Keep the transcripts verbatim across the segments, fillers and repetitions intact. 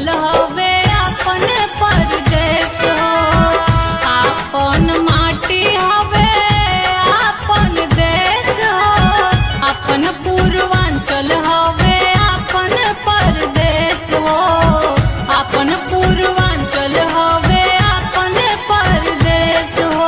पूर्वांचल हवे अपन परदेश हो, अपन माटी हवे अपन देश हो। अपन पूर्वांचल हवे अपन परदेश हो, अपन पूर्वांचल हवे अपन परदेश हो।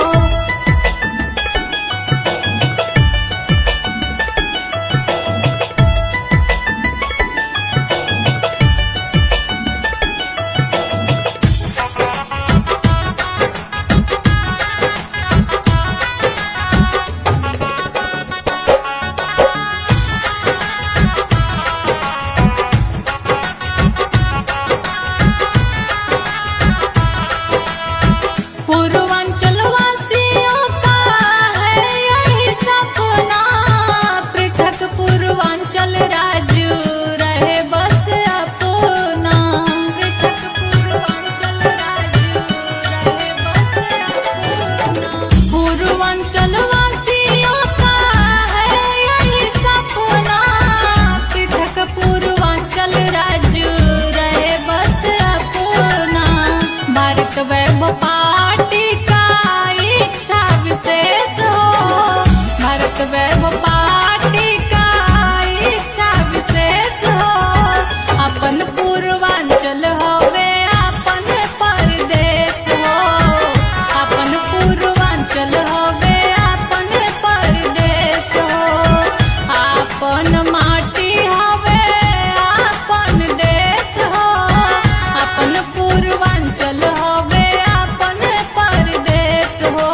पूर्वांचल वासियों का है यही सपना, पृथक पूर्वांचल राज्य रहे बस अपना। पृथक पूर्वांचल राज्य रहे बस अपना। पूर्वांचल वासियों का है यही सपना, पृथक पूर्वांचल राज्य रहे बस अपना। भारत वैभव पार्टी का इच्छा विशेष हो, भारत वैभव पार्टी का इच्छा विशेष हो। अपन पूर्वांचल हवे अपन परदेश हो, अपन पूर्वांचल हवे अपन परदेश हो। अपन माटी हवे अपन देश हो, अपन पूर्वांचल हवे अपन परदेश हो।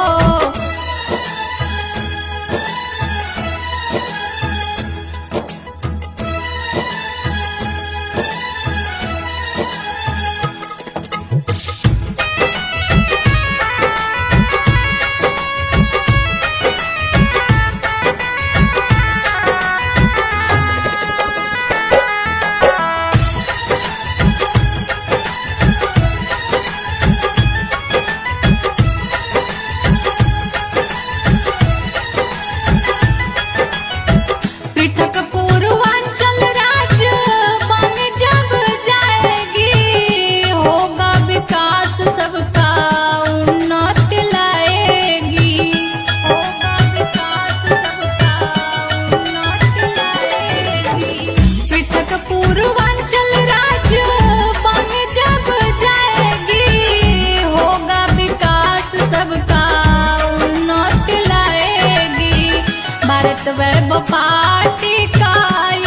पृथक पूर्वांचल राज्य बन जब जाएगी, होगा विकास सबका उन्नति लाएगी। होगा विकास सबका उन्नति लाएगी। पृथक पूर्वांचल राज्य बन जब जाएगी, होगा विकास सबका उन्नति लाएगी। भारत वैभव पार्टी का